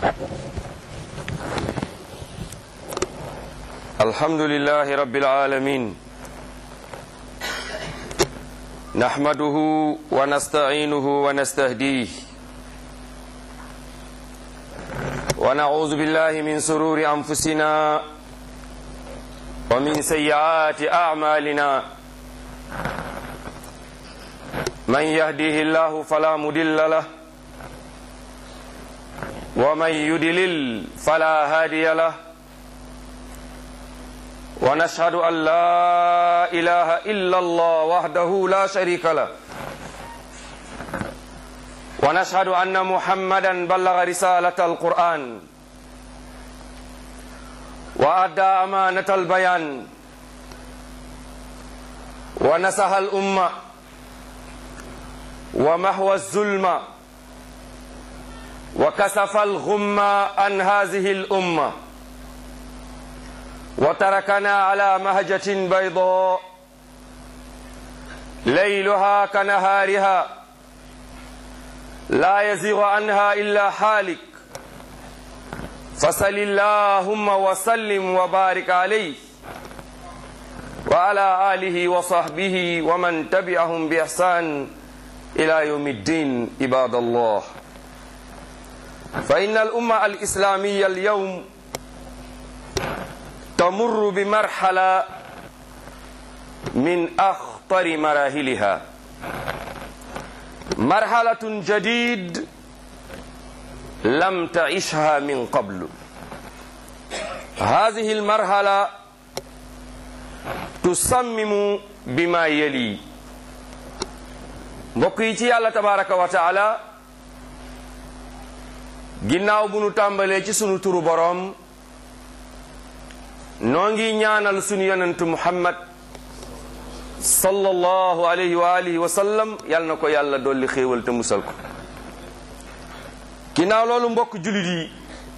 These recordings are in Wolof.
الحمد لله رب العالمين نحمده ونستعينه ونستهديه ونعوذ بالله من شرور أنفسنا ومن سيئات أعمالنا من يهديه الله فلا مضل له ومن يضلل فلا هادي له ونشهد أن لا إله إلا الله وحده لا شريك له ونشهد أن محمدا بلغ رسالة القرآن وأدى أمانة البيان ونصح الأمة ومحو الظلم وكشف الغمة عن هذه الأمة وتركنا على مهجة بيضاء ليلها كنهارها لا يزيغ عنها إلا حالك فصل اللهم وسلم وبارك عليه وعلى آله وصحبه ومن تبعهم بإحسان إلى يوم الدين عباد الله فإن الأمة الإسلامية اليوم تمر بمرحلة من أخطر مراحلها مرحلة جديد لم تعشها من قبل هذه المرحلة تصمم بما يلي بقيتي الله تبارك وتعالى ginnaaw bu nu tàmbalee ci sunu turu boroom noo ngi ñaanal sunu yonentu Muhammad sallallahu alayhi wa alihi wa sallam yal na ko yàlla dolli xéewal te musal ko ginnaaw loolu mbokk jullit yi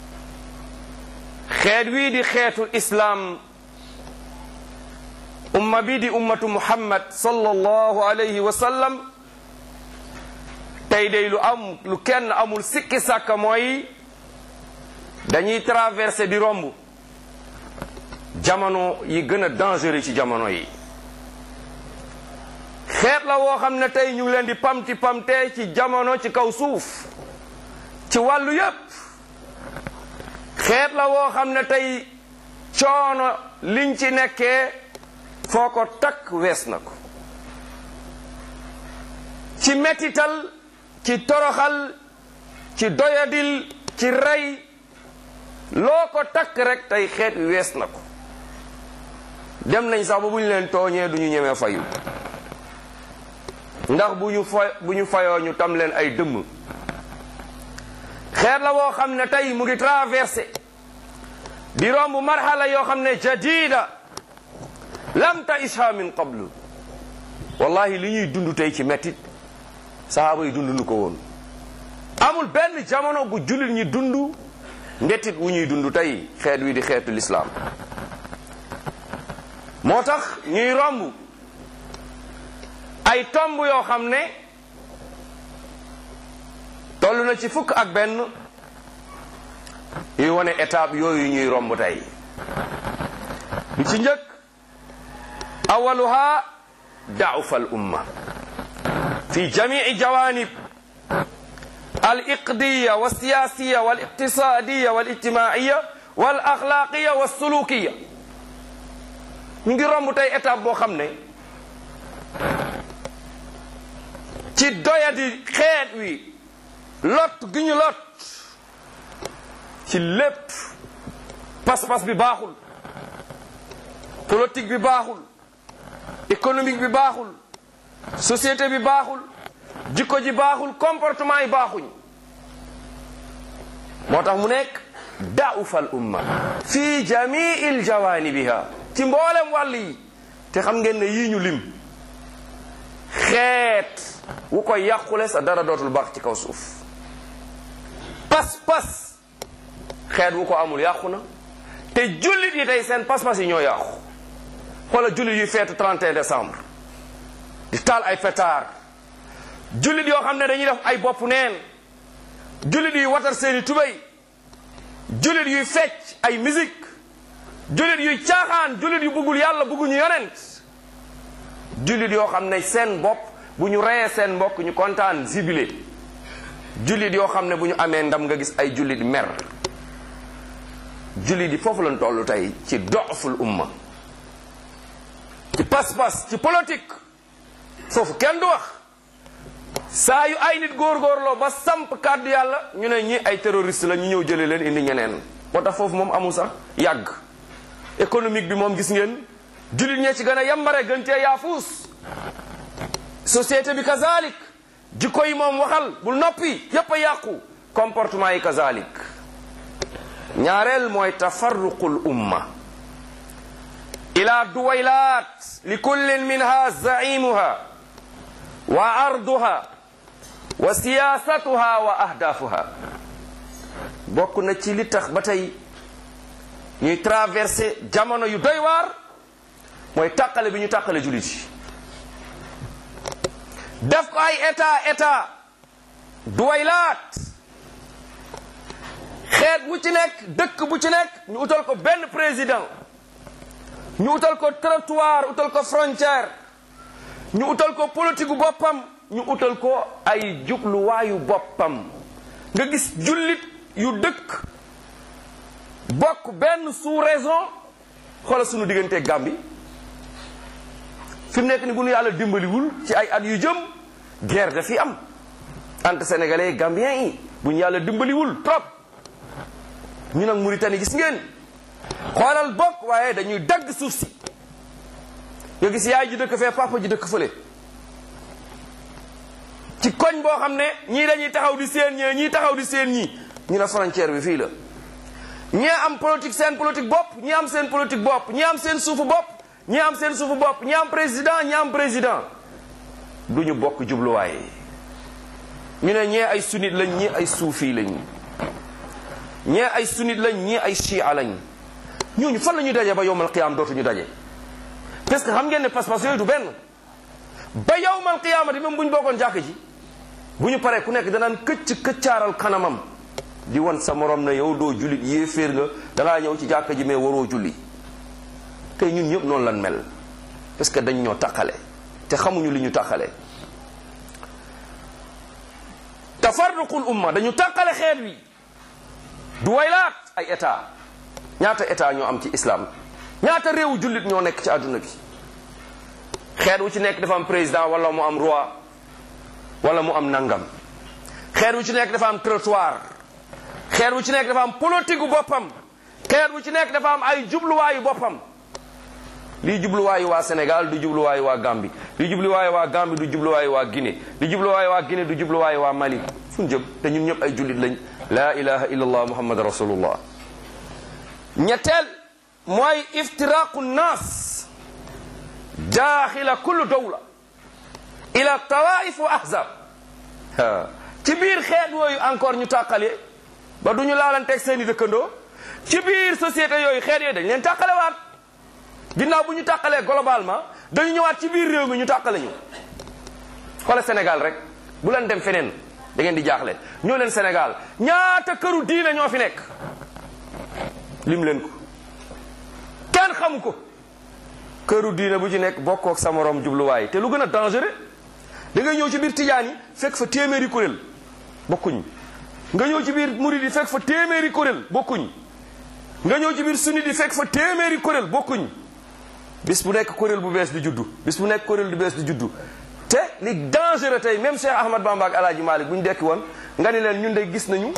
xeet wii di xeetu islaam umma bii di ummatu Muhammad sallallahu alayhi wa sallam tey day lu kenn amul sikki sàkka mooy dañuy traversé di romb jamono yi gën a dangereux ci jamono yi xeet la woo xam ne tey ñu ngi leen di pamti pamte ci jamono ci kaw suuf ci wàllu yépp xeet la woo xam ne tey coono liñ ci nekkee foo ko takk wees na ko ci mettital ci toroxal ci doyadil ci rey loo ko takk rek tey xeet wi wees na ko dem nañ sax ba bu ñu leen tooñee du ñu ñemee fayu ndax bu ñu fayoo ñu tam leen ay dëmm xeet la woo xam ne tey mu ngi traversé di romb marhala yoo xam ne jadida lam ta'isha min qablu wallahi li ñuy dund tey ci mettit sahaaba yi dund nu ko woon amul benn jamono bu jullit ñi dund ndettit wu ñuy dund tey xeet wi di xeetu lislaam moo tax ñuy romb ay tomb yoo xam ne toll na ci fukk ak benn yuy wane étape yooyu ñuy romb tey bi ci njëkk awaluha da'ufa al umma في جميع جوانب الإقتصادية والسياسية والاقتصادية والاجتماعية والأخلاقية والسلوكية نيجي romb tey étape boo xam ne ci doyadi xeet wi lot gi ñu lot ci lépp pas-pas bi baaxul politique bi baaxul économique bi baaxul société bi baaxul jikko ji baaxul comportement yi baaxuñ moo tax mu nekk da'ufal umma fi jami'il jawanibiha ci mboolem wàll yi te xam ngeen ne yii ñu lim xeet wu ko yàqule sa dara dootul baax ci kaw suuf pas-pas xeet wu ko amul yàqu na te jullit yi tey seen pas-pas yi ñoo yàqu xoola jullit yi feetu 31 décembre di taal ay pétard jullit yoo xam ne dañuy def ay bopp neen jullit yi watar seeni tubéy jullit yuy fecc ay musique, jullit yuy caaxaan, jullit yu bëggul yàlla bëgguñu yonent, jullit yoo xam ne seen bopp bu ñu reyee seen mbokk ñu kontaan zibilé, jullit yoo xam ne bu ñu amee ndam nga gis ay jullit mer. jullit yi foofu lañ toll tey ci doful umma, ci pas-pas, ci politique, foofu kenn du wax. saa yu ay nit góorgóorloo ba samp kàddu yàlla ñu ne ñi ay terroriste la, ñu ñëw jëlee leen indi ñeneen. moo tax foofu moom amul sax yàgg. économique bi moom gis ngeen jullit ñee ci gën a yambare gën cee yaafuus. société bi kazalik, jikko yi moom waxal bul noppi, yépp a yàqu. comportement yi kazalik. ñaareel mooy tafarruqul umma ila duwaylaat li kullin minha zaimuha wa arduha wa siyasatuha wa ahdaafuha. bokk na ci li tax ba tey ñuy traversé jamono yu doy waar mooy tàqale bi ñu tàqale jullit yi, def ko ay état duwaylaat. xeet bu ci nekk, dëkk bu ci nekk ñu utal ko benn président, ñu utal ko trottoir, utal ko frontière, ñu utal ko politique gu boppam, ñu utal ko ay jubluwaayu boppam. nga gis jullit yu dëkk bokk benn sous-région. xoolal sunu diggante Gambie fi mu nekk ni bu nu yàlla dimbaliwul ci ay at yu jëm guerre da fi am entre sénégalais gambiens yi bu ñu yàlla dimbaliwul trop. ñu nag Mauritanie gis ngeen xoolal bokk waaye dañuy dagg suuf si. nga gis yaay ji dëkk fee papa ji dëkk fële ci koñ boo xam ne ñii dañuy taxaw di seen ñee, ñii taxaw di seen ñii. ñu ne frontière bi fii la. ñii am politique seen politique bopp, ñii am seen politique bopp, ñii am seen suufu bopp, ñii am seen suufu bopp, ñii am président, ñii am président. du ñu bokk jubluwaay. ñu ne ñee ay sunnite lañ, ñii ay suufi lañ. ñee ay sunnite lañ, ñii ay chia lañ. ñooñu fan la ñuy daje ba yowmal qiyaam dootuñu daje. parce que xam ngeen ne pas-pas yooyu du benn. ba yowmal qiyaamati même bu ñu bokkoon jàkk ji bu ñu paree ku nekk danaan këccaaral kanamam di wan sa morom na yow doo jullit, yéeféer nga, dangaa ñëw ci jàkk ji mais waroo julli. tey ñun ñëpp noonu lan mel parce que dañ ñoo taqale te xamuñu li ñu taqale. tafarruqul umma, dañu taqale xeet wi. du waylaat ay état. ñaata état ñoo am ci islam, ñaata réewu jullit ñoo nekk ci àdduna bi. xeet wu ci nekk dafa am président wala mu am roi wala mu am nangam. xeet wu ci nekk dafa am trottoir. xeet wu ci nekk dafa am politique gu boppam. xeet wu ci nekk dafa am ay jubluwaayu boppam. lii jubluwaayu waa Sénégal du jubluwaayu waa Gambie, lii jubluwaayu waa Gambie du jubluwaayu waa Guinée, lii jubluwaayu waa Guinée du jubluwaayu waa Mali. fu ñu jëm te ñun ñëpp ay jullit lañ. la ilaha illallah muhammad rasulullah. ñetteel mooy iftiraqu nnaas daaxila kullu dawla ila tawaif wa ahzab. ci biir xeet yooyu encore ñu tàqale ba du ñu laalanteeg seen i dëkkandoo. ci biir société yooyu xeet yooyu dañ leen tàqalewaat. ginnaaw bu ñu tàqalee globalement dañu ñëwaat ci biir réew mi ñu tàqale ñu. xoolal Sénégal rek bu leen dem feneen da ngeen di jaaxle. ñoo leen Sénégal ñaata këru diine ñoo fi nekk lim leen ko kenn xamu ko. këru diine bu ci nekk bokkoo ak sa morom jubluwaay. te lu gën a dangereux da ngay ñëw ci biir tijaan yi fekk fa téeméeri kuréel bokkuñ. nga ñëw ci biir murid yi fekk fa téeméeri kuréel bokkuñ. nga ñëw ci biir sunni yi fekk fa téeméeri kuréel bokkuñ. bis bu nekk kuréel bu bees di juddu, bis bu nekk kuréel bu bees di juddu. te li dangereux tey même Cheikh Ahmad Bamba ak Alaaji Malik bu ñu dekki woon nga ni leen ñun de gis nañu,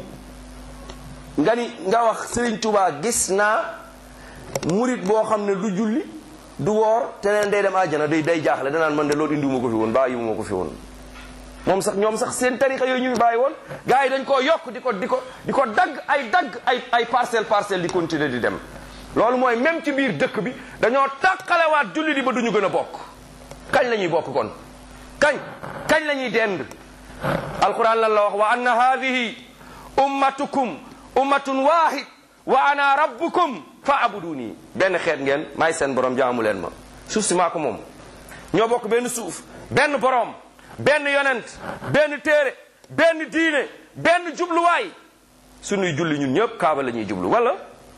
nga wax Serigne Touba gis naa murid boo xam ne du julli du woor te leen day dem àjjana day jaaxle danaan man de loolu indiwuma ko fi woon bàyyiwuma ko fi woon. ñoom sax seen tarixa yooyu ñu fi bàyyi woon gars yi dañ koo yokk di ko dagg ay parcelle di continuer di dem. loolu mooy même ci biir dëkk bi dañoo tàqalewaat julli di ba duñu gën a bokk. kañ la ñuy bokk kon kañ la ñuy dend. alquran lan la wax wa anna hadihi ummatukum ummatun wahid wa ana rabbukum fa abuduni. benn xeet ngeen maay seen borom jaamu leen ma. suuf si maa ko moom ñoo bokk benn suuf benn borom benn yonent benn téere benn diine benn jubluwaay. suñuy julli ñun ñëpp kaaba la ñuy jublu wala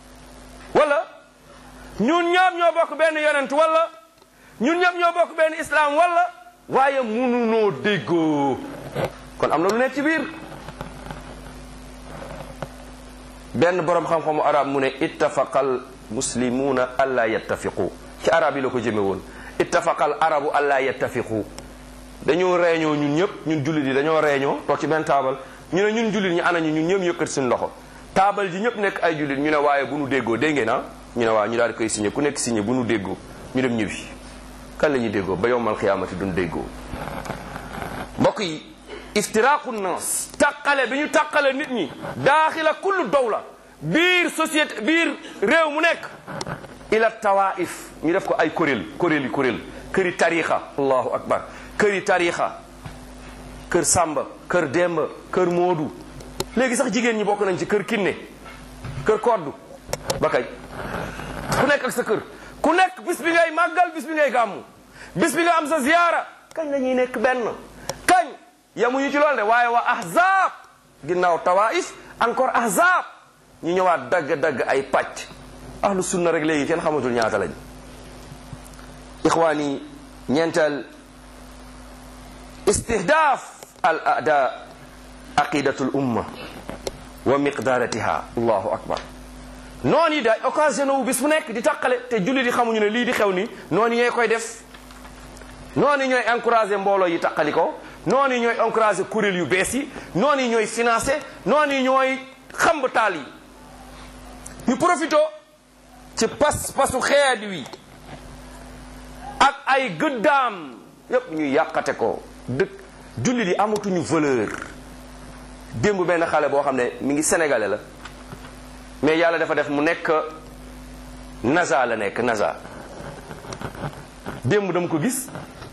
ñun ñëpp ñoo bokk benn yonent wala ñun ñëpp ñoo bokk benn islam wala waaye mënunoo déggoo kon am na lu nekk ci biir. benn borom xam-xamu arab mu ne ittafaqal muslimuuna alla yattafiqu ci arab yi la ko jëme woon ittafaqal arabu alla yattafiqu dañoo réñoo ñun ñëpp ñun jullit yi dañoo réñoo toog ci benn taabal ñu ne ñun jullit ñi anañu ñun ñëpp yëkkati suñu loxo taabal ji ñëpp nekk ay jullit ñu ne waaye bu nu déggoo dégg ngeen ah ñu ne waaw ñu daal di koy signé ku nekk signé bu nu déggoo ñu dem ñibbi kan la ñuy déggoo ba yowmal xiyaamati duñ déggoo. mbokk yi iftiraqu nas tàqale bi ñu tàqale nit ñi daaxila kullu dawla biir société biir réew mu nekk ila tawaif ñu def ko ay kuréel këri tarixa allahu akbar këri tarixa kër Samba kër Demba kër Moodu léegi sax jigéen ñi bokk nañ ci kër Kinne kër Koddu ba kay ku nekk ak sa kër ku nekk bis bi ngay màggal bis bi ngay gàmmu bis bi nga am sa ziyaara kañ la ñuy nekk benn kañ yamuñu ci lool de waaye waa ahzaab ginnaaw tawaif encore ahzaab ñu ñëwaat dagg ay pàcc ahlu sunna rek léegi kenn xamatul ñaata lañ. ixwaani ñeenteel istihdaaf al aada aqidatul umma wa miqdaratiha allahu akbar noonu yi day occasion wu bis bu nekk di tàqale te jullit yi xamuñu ne lii di xew ni noonu ñooy koy def noonu ñooy encouragé mbooloo yi tàqali ko noonu ñooy encouragé kuréel yu bees yi noonu ñooy financé noonu ñooy xamb taal yi ñu profito ci pasu xeet wi ak ay gëddaam yépp ñu yàqate ko dëkk jullit yi amatuñu valeur démb benn xale boo xam ne mi ngi sénégalais la mais yàlla dafa def mu nekk NASA la nekk NASA démb dama ko gis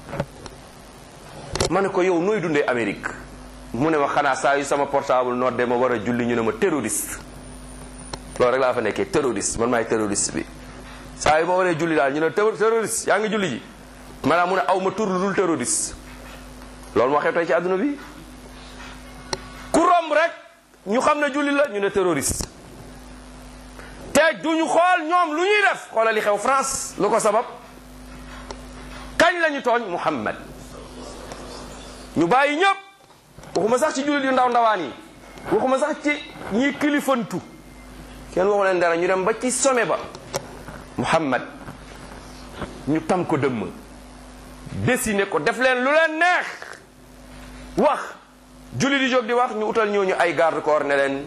ma ne ko yow nooy dundee Amérique mu ne ma xanaa saa yu sama portable noddee ma war a julli ñu ne ma terroriste loolu rek laa fa nekkee terroriste man maay terroriste bi saa yu ma waree julli daal ñu ne terroriste yaa ngi julli ji maanaam mu ne aw ma tur lu dul terroriste loolu moo xew tey ci àdduna bi ku romb rek ñu xam ne julli la ñu ne terroriste te duñu xool ñoom lu ñuy def xoolal li xew France lu ko sabab kañ la ñu tooñ Muhammad ñu bàyyi ñëpp waxuma sax ci jullit yu ndaw ndawaan yi waxuma sax ci ñi kilifantu kenn waxu leen dara ñu dem ba ci sommet ba Muhammad ñu tam ko dëmm dessiné ko def leen lu leen neex wax jullit yi jóg di wax ñu utal ñooñu ay garde corps ne leen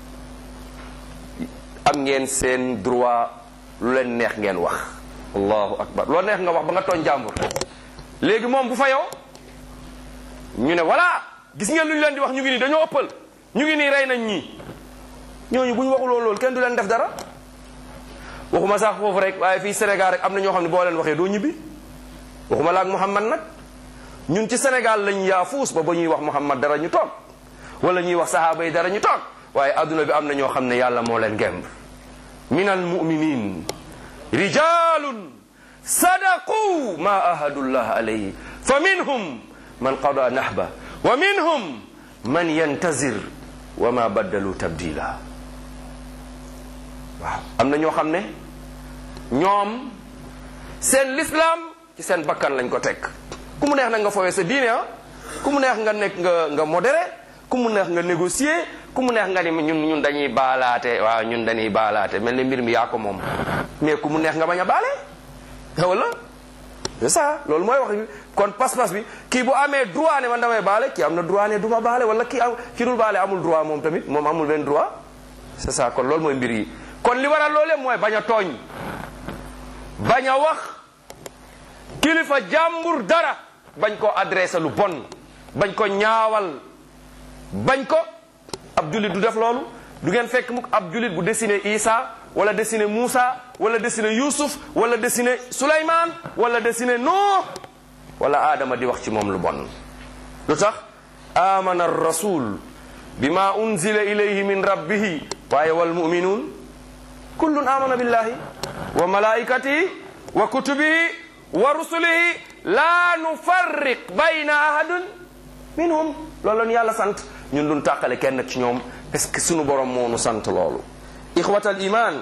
am ngeen seen droit lu leen neex ngeen wax allahu akbar loo neex nga wax ba nga tooñ jàmbur léegi moom bu fa yow ñu ne voilà gis ngeen lu ñu leen di wax ñu ngi nii dañoo ëppal ñu ngi nii rey nañ ñii ñooñu bu ñu waxuloo loolu kenn du leen def dara waxuma sax foofu rek waaye fii Sénégal rek am na ñoo xam ne boo leen waxee doo ñibbi waxuma la ak Muhammad nag ñun ci Sénégal lañ yaafuus ba ñuy wax Muhammad dara ñu toog wala ñuy wax sahaaba yi dara ñu toog waaye adduna bi am na ñoo xam ne yàlla moo leen gemb min al muminin rijalun sadaqu ma ahadullah alayhi fa minhum man qada nahba wa minhum man yantazir wa ma baddalu tabdila waaw am na ñoo xam ne ñoom seen l'islam ci seen bakkan lañ ko teg ku mu neex nag nga fowee sa diine ku mu neex nga nekk nga modéré ku mu neex nga négocier ku mu neex nga ni ñun dañuy baalaate waaw ñun dañuy baalaate mel ni mbir mi yaa ko moom mais ku mu neex nga bañ a baale wala c'est ça loolu mooy wax bi kon pas-pas bi kii bu amee droit ne man damay baale kii am na droit ne du ma baale wala kii dul baale amul droit moom tamit moom amul benn droit c'est ça kon loolu mooy mbir yi kon li waral loolu mooy bañ a tooñ bañ a wax kilifa jàmbur dara bañ ko adressé lu bon bañ ko ñaawal bañ ko ab jullit du def loolu du ngeen fekk mukk ab jullit bu dessiné Isa wala dessiné Moussa wala dessiné Youssouf wala dessiné Souleymane wala dessiné Nuh wala Adama di wax ci moom lu bon lu tax amana ar-rasul bima unzila ilayhi min rabbihi waaye wal mu'minun kullun amana billahi wa malaikatihi wa kutubihi wa rusulihi la nufarriq bayna ahadin minhum loolu la ñu yàlla sant ñun duñ tàqale kenn ci ñoom parce que sunu borom moo nu sant loolu. ixwatal iman,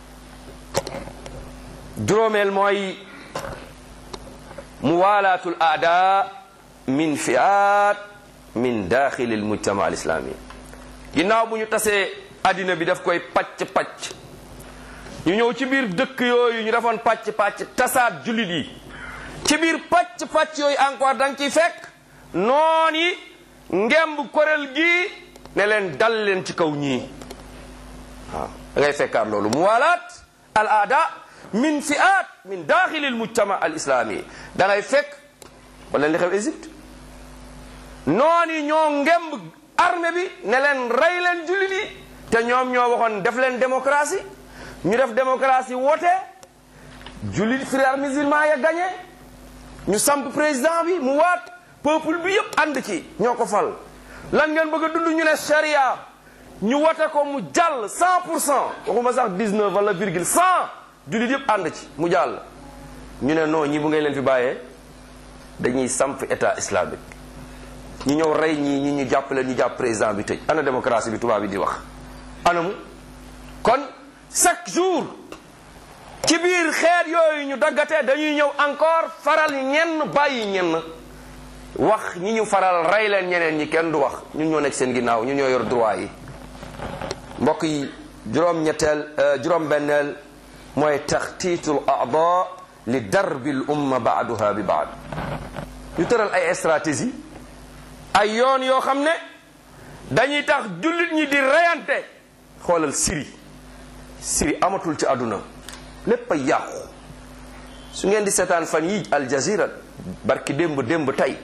juróomeel mooy muwalaatul aada min fi'at min daaxili al mujtama al islami. ginnaaw bu ñu tasee addina bi daf koy pàcc ñu ñëw ci biir dëkk yooyu ñu defoon pàcc tasaat jullit yi ci biir pàcc yooyu encore da nga ciy fekk noon yi ngemb kuréel gi ne leen dal leen ci kaw ñii. waaw da ngay fekkaat loolu muwalaat al aada min fi'at min daaxili al mujtama al islami. da ngay fekk wala li xew Égypte noon yi ñoo ngemb armée bi ne leen rey leen jullit yi te ñoom ñoo waxoon def leen démocratie. ñu def démocratie woote jullit frères musulmans ya gagné ñu samp président bi mu waat peuple bi yëpp ànd ci ñoo ko fal. lan ngeen bëgg a dund ñu ne charia ñu wote ko mu jàll 100% waxuma sax 19 wala virgule 100 jullit yëpp ànd ci mu jàll. ñu ne non ñi bu ngay leen fi bàyyee dañuy samp état islamique ñu ñëw rey ñi ñu jàpp leen ñu jàpp président bi tëj. ana démocratie bi tubaab bi di wax anamu. kon chaque jour ci biir xeet yooyu ñu daggatee dañuy ñëw encore faral ñenn bàyyi ñenn wax ñi ñu faral rey leen ñeneen ñi kenn du wax ñun ñoo nekk seen ginnaaw ñun ñoo yor droit yi. mbokk yi juróom-benneel mooy taxtiitul aada li darbil umma baaduha bi baad. ñu tëral ay stratégie ay yoon yoo xam ne dañuy tax jullit ñi di reyante. xoolal Syrie amatul ci àdduna lépp a yàqu. su ngeen di seetaan fan yi Al Jazeera barki démb tey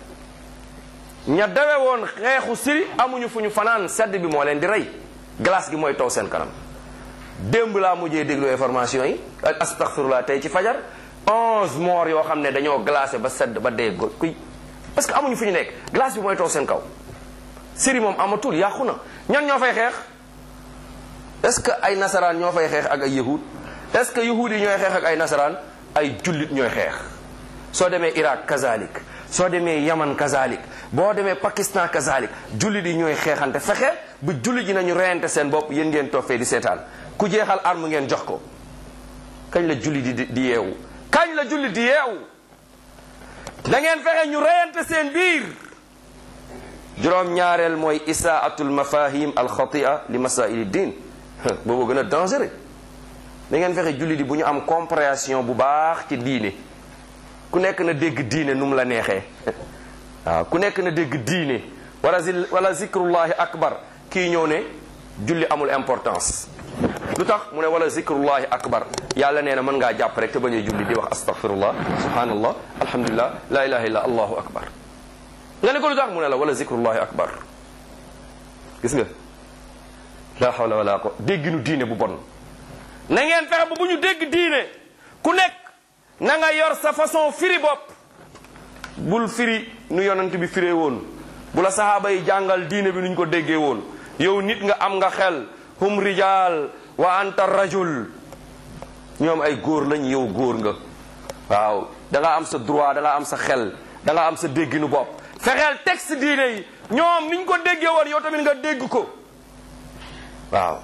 ña dawe woon xeexu Syrie amuñu fu ñu fanaan sedd bi moo leen di rey glace gi mooy taw seen kanam. démb laa mujjee déglu information yi astaghfirullah tey ci fajar 11 morts yoo xam ne dañoo glacé ba sedd ba dee kuy parce que amuñu fu ñu nekk glace bi mooy taw seen kaw. Syrie moom amatul yàqu na. ñan ñoo fay xeex? est-ce que ay nasaraan ñoo fay xeex ak ay yahud? est-ce que yahud yi ñooy xeex ak ay nasaraan? ay jullit ñooy xeex. soo demee Irak kazalik, soo demee Yaman kazalik, boo demee Pakistan kazalik, jullit yi ñooy xeexante fexe bu jullit yi nañu reyante seen bopp yéen ngeen toog fee di seetaan ku jeexal arme ngeen jox ko. kañ la jullit di yeewu? kañ la jullit di yeewu? da ngeen fexe ñu reyante seen biir. juróom-ñaareel mooy isaatul mafahim al xatia li masaili din. boobu gën a dangereux. da ngeen fexe jullit yi bu ñu am compréhension bu baax ci diine. ku nekk na dégg diine nu mu la neexee. waaw ku nekk na dégg diine wala zikrullahi akbar. kii ñëw ne julli amul importance. lu tax mu ne wala zikrullahi akbar. yàlla nee na mën ngaa jàpp rek te bañ a julli di wax astaghfirullah subhanallah alhamdulillah la ilaha illa allahu akbar. nga ne ko lu tax mu ne la wala zikrullahi akbar. gis nga la hawla wala quwwata dégginu diine bu bon. na ngeen fexe ba bu ñu dégg diine ku nekk na nga yor sa façon firi bopp. bul firi nu yonent bi firee woon, bu la sahaaba yi jàngal diine bi nuñ ko déggee woon. yow nit nga am nga xel. hum rijal wa anta rajul. ñoom ay góor lañ, yow góor nga. waaw da nga am sa droit, da nga am sa xel, da nga am sa dégginu bopp. fexeel texte diine yi ñoom niñ ko déggee woon yow tamit nga dégg ko. waaw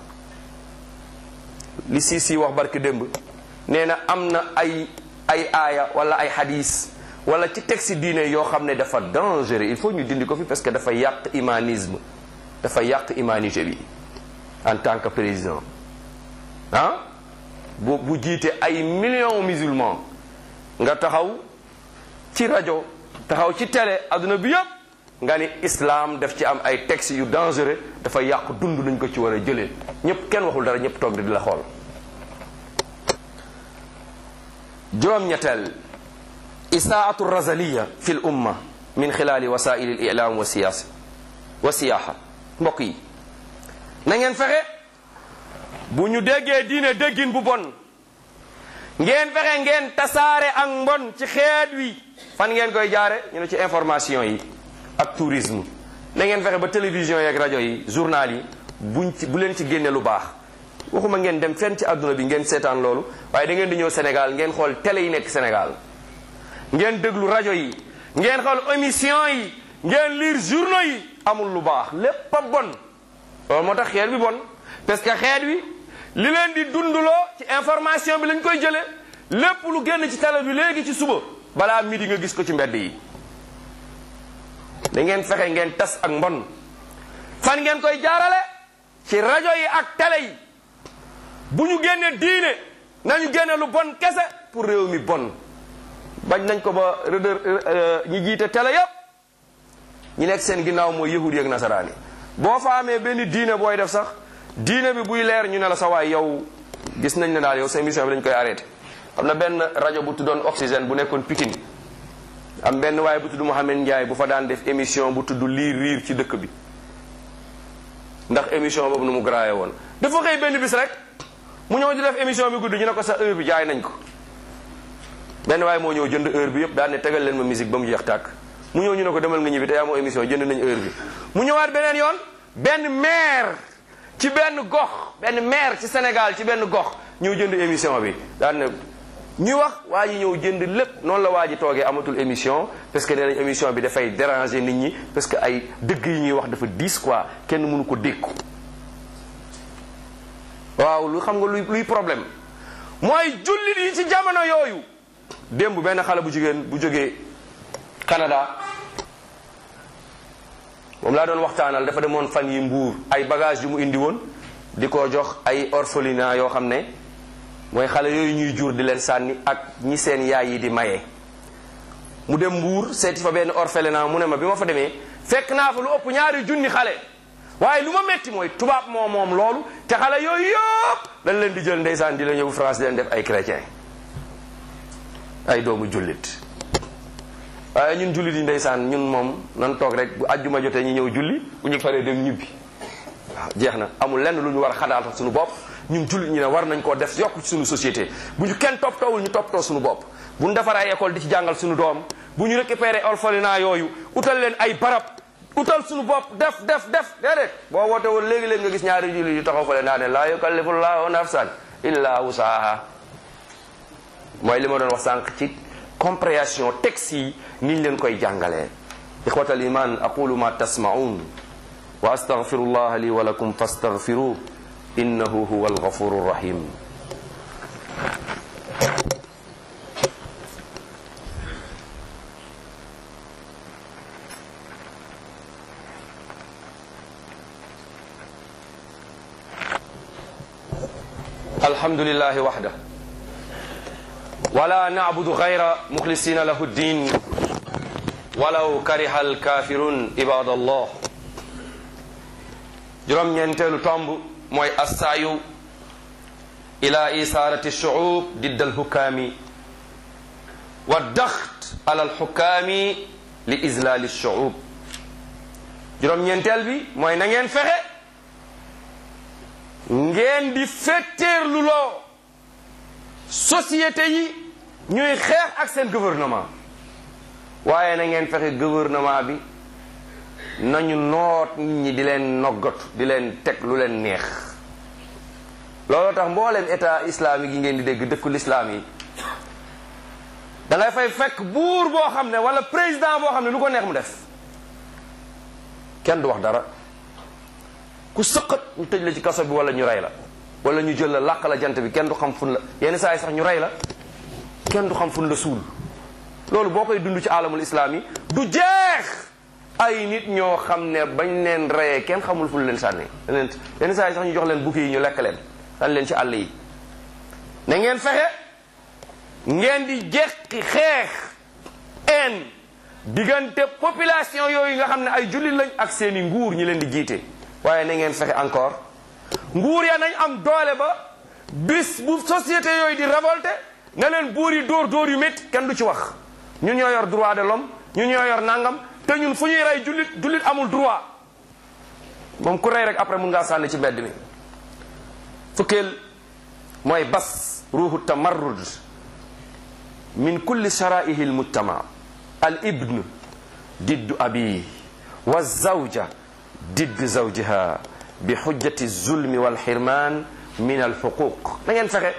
li si wax barki démb nee na am na ay aaya wala ay hadis wala ci texte diine yoo xam ne dafa dangereux, il faut ñu dindi ko fi parce que dafa yàq humanisme, dafa yàq humanité bi. en tant que président bu jiite ay millions musulmans nga taxaw ci rajo taxaw ci télé adduna bi yëpp nga ni islam daf ci am ay textes yu dangereux, dafa yàq dund nañ ko ci war a jëlee. ñëpp kenn waxul dara, ñëpp toog di la xool. juróom-ñetteel isaatu razaliya fi l umma min xilaali wasaili l ilam wa siyaaxa. mbokk yi na ngeen fexe bu ñu déggee diine déggin bu bon ngeen fexe ngeen tasaare ak mbon ci xeet wi. fan ngeen koy jaare ñu ne ci information yi ak tourisme. na ngeen fexe ba télévision yi ak rajo yi journal yi bu leen ci génne lu baax. waxuma ngeen dem fenn ci àdduna bi ngeen seetaan loolu, waaye da ngeen di ñëw Sénégal ngeen xool télé yi nekk Sénégal, ngeen déglu rajo yi, ngeen xool émission yi, ngeen lire journaux yi. amul lu baax lépp a bon. loolu moo tax xeet bi bon parce que xeet wi li leen di dunduloo ci information bi lañ koy jëlee lépp lu génn ci télé bi léegi ci suba balaa midi nga gis ko ci mbedd yi. da ngeen fexe ngeen tas ak mbon fan ngeen koy jaarale ci rajo yi ak télé yi bu ñu génnee diine nañu génne lu bon kese pour réew mi bon. bañ nañ ko ba ñi jiite télé yépp ñi nekk seen ginnaaw mooy yahudi ak nasaraan yi boo fa amee benn diine booy def sax diine bi buy leer ñu ne la sa waay yow gis nañ ne daal yow sa émission bi dañ koy arrêté. am na benn rajo bu tuddoon Oxygène bu nekkoon Pikine am benn waaye bu tudd Mouhamed Ndiaye bu fa daan def émission bu tudd liir riir ci dëkk bi ndax émission boobu nu mu graaye woon dafa xëy benn bis rek mu ñëw di def émission bi guddi ñu ne ko sa heure bi jaay nañ ko benn waaye moo ñëw jënd heure bi yëpp daan ne tegal leen ma musique ba mu jeex tàkk mu ñëw ñu ne ko demal nga ñibbi te yaa moo émission jënd nañ heure bi mu ñëwaat beneen yoon benn maire ci benn gox benn maire ci Sénégal ci benn gox ñëw jënd émission bi daan ne ñu wax waa ji ñëw jënd lépp noonu la waa ji toogee amatul émission parce que nee nañ émission bi dafay déranger nit ñi parce que ay dëgg yi ñuy wax dafa diis quoi kenn mënu ko dékku waaw lu xam nga luy problème mooy jullit yi ci jamono yooyu démb benn xale bu jigéen bu jógee Canada moom laa doon waxtaanal dafa demoon fan yi Mbuur ay bagage yu mu indi woon di ko jox ay orphelinat yoo xam ne mooy xale yooyu ñuy jur di leen sànni ak ñi seen yaay yi di maye. mu dem Mbuur seeti fa benn orphelinat mu ne ma bi ma fa demee fekk naa fa lu ëpp ñaari junni xale waaye lu ma metti mooy tubaab moom loolu te xale yooyu yëpp dañ leen di jël ndeysaan di leen yóbbu France di leen def ay chrétien ay doomu jullit waaye ñun jullit yi ndeysaan ñun moom nan toog rek bu àjjuma jotee ñu ñëw julli bu ñu faree dem ñibbi waaw jeex na amul lenn lu ñu war a xadaal suñu bopp ñun jullit ñi ne war nañ koo def yokk ci suñu société bu ñu kenn toppatoowul ñu toppatoo suñu bopp bu ñu defar ay école di ci jàngal suñu doom bu ñu récupéré orphelinat yooyu utal leen ay barab utal suñu bopp def déedéet boo woote woon léegi-léegi nga gis ñaari jullit yu taxaw fale naa ne laa yukallifullahu nafsan illa wusaha mooy li ma doon wax sànq ci compréhension texte yi niñ leen koy jàngalee ixwatal iman aqulu ma tasma'un wa astaghfirullah li wa lakum fastaghfiruh innahu huwa alghafuru rahim alhamdulillahi wahda wala na'budu ghayra mukhlisina lahu ddin walaw kariha alkafirun ibadallah juróom-ñeenteelu tomb mooy assaayu ila isaarati shu'ub didd alhukami wa daxt ala alhukami li izlali shu'ub juróom-ñeenteel bi mooy na ngeen fexe ngeen di fetteerlu loo société yi ñuy xeex ak seen gouvernement waaye na ngeen fexe gouvernement bi nañu noot nit ñi di leen noggatu di leen teg lu leen neex looloo tax mboolem état islamique yi ngeen di dégg dëkku l'islam yi da ngay fay fekk buur boo xam ne wala président boo xam ne lu ko neex mu def kenn du wax dara ku sëqat ñu tëj la ci kaso bi wala ñu rey la wala ñu jël la làq la jant bi kenn du xam fun la yenn saa yi sax ñu rey la kenn du xam fun la suul loolu boo koy dund ci alamul islam yi du jeex ay nit ñoo xam ne bañ leen reyee kenn xamul fu leen sànni yenn saa yi sax ñu jox leen bukki yi ñu lekk leen sànni leen ci àll yi na ngeen fexe ngeen di jeqi xeex en diggante population yooyu nga xam ne ay jullit lañ ak seeni nguur ñi leen di jiite waaye na ngeen fexe encore nguur ya nañ am doole ba bis bu société yooyu di révolté na leen buur yi dóor yu métti kenn du ci wax ñun ñoo yor droit de l'homme ñun ñoo yor nangam te ñun fu ñuy rey jullit amul droit moom ku rey rek après mun ngaa sànni ci mbedd mi fukkeel mooy bas ruuhu tamarrud min kulli sharaihi almujtama al ibn diddu abi wa zawja didd zawjiha bi xujjati zulmi wal xirmaan min al xuquq da ngeen fexe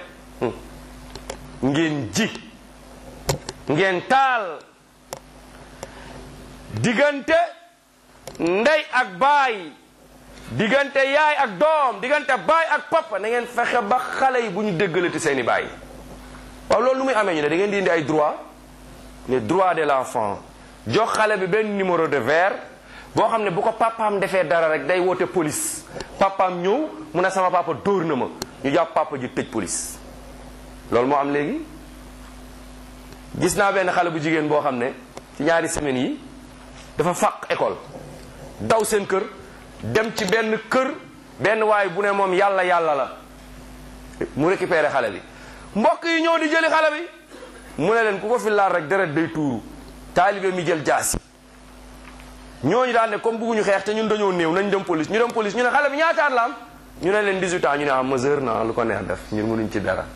ngeen ji ngeen taal diggante ndey ak baay, diggante yaay ak doom, diggante baay ak papa, na ngeen fexe ba xale yi bu ñu déggalati seeni baay. waaw loolu lu muy amee ñu ne da ngeen di indi ay droit, les droits de l'enfant, jox xale bi benn numéro de verre boo xam ne bu ko papaam defee dara rek day woote police. papaam ñëw mu ne sama papa dóor na ma, ñu jàpp papa ji tëj police. loolu moo am léegi. gis naa benn xale bu jigéen boo xam ne ci ñaari semaines yi dafa fàq école, daw seen kër dem ci benn kër benn waay bu ne moom yàlla la mu récupéré xale bi. mbokk yi ñëw di jëli xale bi mu ne leen ku ko fi laal rek deret day tuuru. taalibe mi jël jaasi. ñooñu daan ne comme bugguñu xeex te ñun dañoo néew nañ dem police, ñu dem police ñu ne xale bi ñaata at la am, ñu ne leen 18 ans, ñu ne am majeur na lu ko neex def, ñun mënuñ ci dara.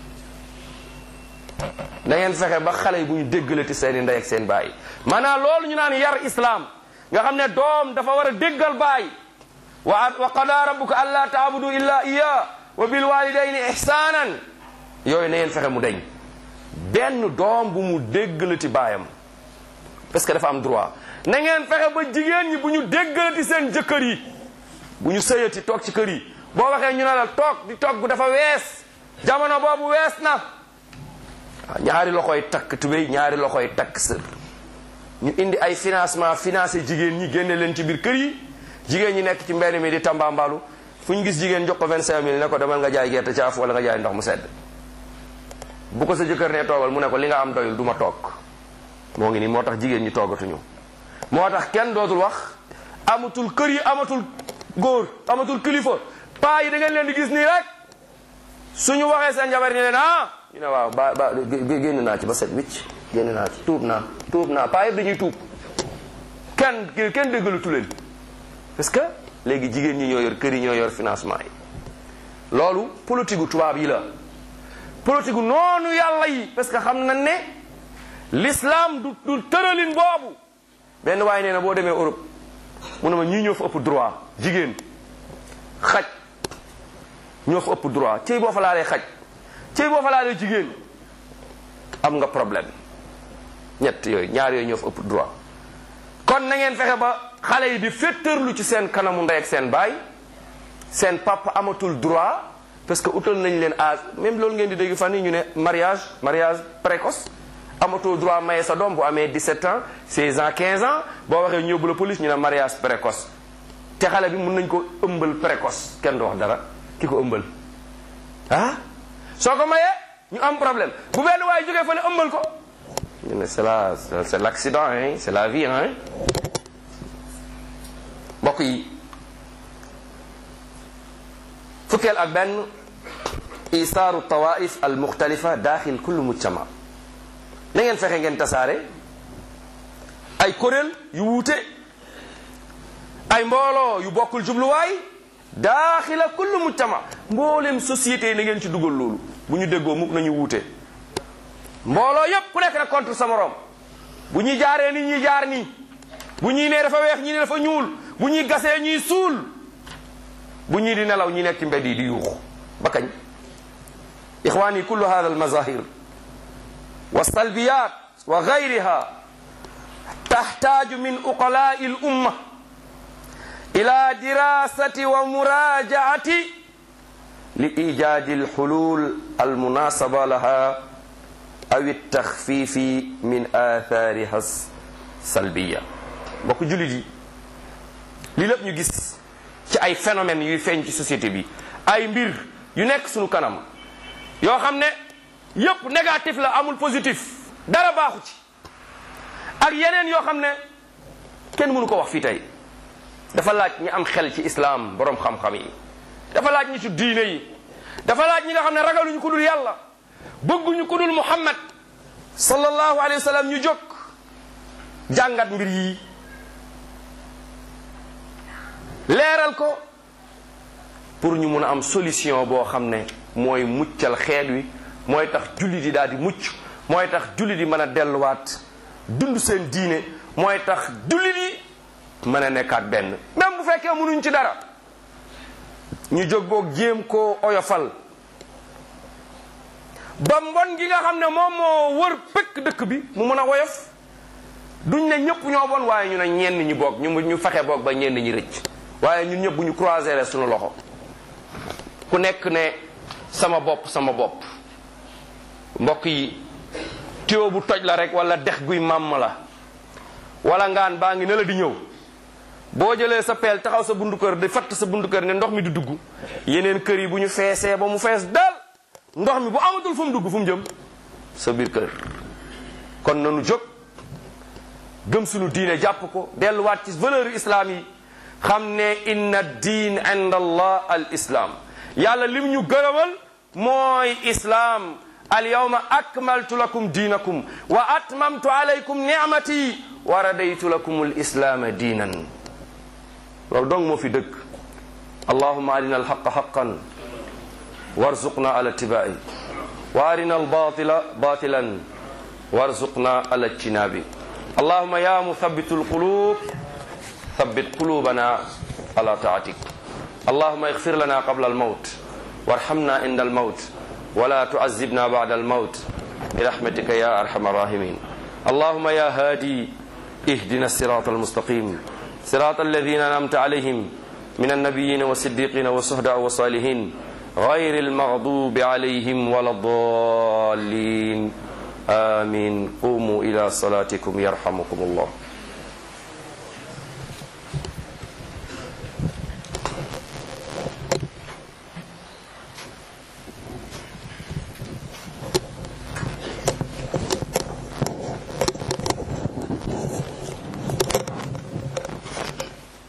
da ngeen fexe ba xale yi bu ñu déggalati seeni ndey ak seen baay. maanaam loolu ñu naan yar islam nga xam ne doom dafa war a déggal baay. wa qada rabbuka alla taabudu illa iya wa bil walidayni ihsanan. yooyu na ngeen fexe mu deñ. benn doom bu mu déggalati baayam parce que dafa am droit. na ngeen fexe ba jigéen ñi bu ñu déggalati seen jëkkër yi, bu ñu sëyati toog ci kër yi boo waxee ñu ne la toog di togg dafa wees, jamono boobu wees na. ñaari loxoy takk tubéy, ñaari loxoy takk sër. ñu indi ay financement, financé jigéen ñi génne leen ci biir kër yi. jigéen ñi nekk ci mbedd mi di tambambalu, fu ñu gis jigéen jox ko 25000 ne ko demal nga jaay gerte caaf wala nga jaay ndox mu sedd. bu ko sa jëkkër ne toogal mu ne ko li nga am doyul du ma toog. moo ngi nii moo tax jigéen ñi toogatuñu. moo tax kenn dootul wax, amatul kër yi, amatul góor, amatul kilifa. paa yi da ngeen leen di gis nii rek suñu waxee seen jabar ni leen ñu ne waaw génn naa ci ba set wicc, génn naa ci, tuub naa paa yëpp dañuy tuub. kenn déggalatu leen parce que léegi jigéen ñi ñoo yor kër yi, ñoo yor financement yi. loolu politique gu tubaab yi la, politique gu noonu yàlla yi, parce que xam na ne l'islam du tëralin boobu. benn waaye nee na boo demee Europe mu ne ma ñii ñoo fa ëpp droit, jigéen xaj ñoo fa ëpp droit. cey boo fa laalee xaj, cey boo fa laalee jigéen am nga problème. ñett yooyu, ñaar yooyu ñoo fa ëpp droit. kon na ngeen fexe ba xale yi di féttërlu ci seen kanamu ndey ak seen baay. seen papa amatul droit parce que utal nañ leen âge, même loolu ngeen di dégg fan yi ñu ne mariage précoce. amatoo droit maye sa doom bu amee 17 ans 16 ans 15 ans boo waxee ñu yóbbu la police ñu ne mariage précoce. te xale bi mën nañ ko ëmbal précoce, kenn du wax dara ki ko ëmbal. soo ko mayee ñu am problème. bu benn waaye jógee fa ne ëmbal ko ñu ne c'est l'accident, hein, c'est la vie, hein. mbokk yi fukkeel ak benn, isaaru tawaif al muxtalifa daaxil kulli mujtama. na ngeen fexe ngeen tasaare ay kuréel yu wuute, ay mbooloo yu bokkul jubluwaay, daaxila kulli mujtama. mboolem société yi na ngeen ci dugal loolu. bu ñu déggoo mukk nañu wuute. mbooloo yépp ku nekk na contre sa morom. bu ñuy jaaree ni ñuy jaar nii, bu ñuy nee dafa weex ñii ne dafa ñuul, bu ñuy gasee ñuy suul, bu ñuy di nelaw ñi nekk ci mbedd yi di yuuxu. ba kañ? ixwaani, kullu hada al mazahir wa salbiyat wa gayriha taxtaaju min uqalaai al umma ila dirasati wa murajaati li ijaadi al xulul al munasaba laha aw al taxfifi min athariha salbiya. mbokk jullit yi, lii lépp ñu gis ci ay phénomènes yuy feeñ ci société bi, ay mbir yu nekk sunu kanam yoo xam ne yépp négatif la, amul positif, dara baaxu ci. ak yeneen yoo xam ne kenn mënu ko wax fii tey. dafa laaj ñi am xel ci islam, borom xam-xam yi, dafa laaj ñi ci diine yi, dafa laaj ñi nga xam ne ragaluñu ku dul yàlla, bëgguñu ku dul Muhammad sallallahu alayhi wa sallam, ñu jóg jàngat mbir yi, leeral ko pour ñu mun a am solution boo xam ne mooy muccal xeet wi, mooy tax jullit yi daal di mucc, mooy tax jullit yi mën a delluwaat dund seen diine, mooy tax jullit yi mën a nekkaat benn. même bu fekkee mënuñ ci dara, ñu jóg boog jéem koo oyofal ba mbon gi nga xam ne moom moo wër pëkk dëkk bi mu mën a woyof, duñ ne ñëpp ñoo bon waaye ñu ne ñenn ñi boog ñu fexe boog ba ñenn ñi rëcc waaye ñun ñëpp bu ñu croiser suñu loxo ku nekk ne sama bopp mbokk yi tuyau bu toj la rek wala dex guy màmm la wala ngaan baa ngi ne la di ñëw boo jëlee sa peel taxaw sa bundu kër di fatt sa bundu kër ne ndox mi di dugg yeneen kër yi bu ñu feesee ba mu fees dal ndox mi bu amatul fu mu dugg fu mu jëm sa biir kër. kon nanu jóg gëm sunu diine jàpp ko delluwaat ci valeur islam yi xam ne inna diin inda allah al islam yàlla lim ñu gërëmal mooy islam. al yawma akmaltu lakum diinakum wa atmamtu alaykum ni'mati wa radaytu lakum al islaama diinan loolu dong moo fi dëgg allahumma arina al haqqa haqqan warzuqna ala ittiba'i wa arina al batila batilan warzuqna ala ijtinabi allahumma ya muthabbitu al qulub thabbit qulubana ala ta'atik allahumma ighfir lana qabla al maut warhamna inda al maut ولا تعذبنا بعد الموت برحمتك يا أرحم الراحمين اللهم يا هادي اهدنا الصراط المستقيم صراط الذين أنعمت عليهم من النبيين والصديقين والشهداء والصالحين غير المغضوب عليهم ولا الضالين آمين قوموا إلى صلاتكم يرحمكم الله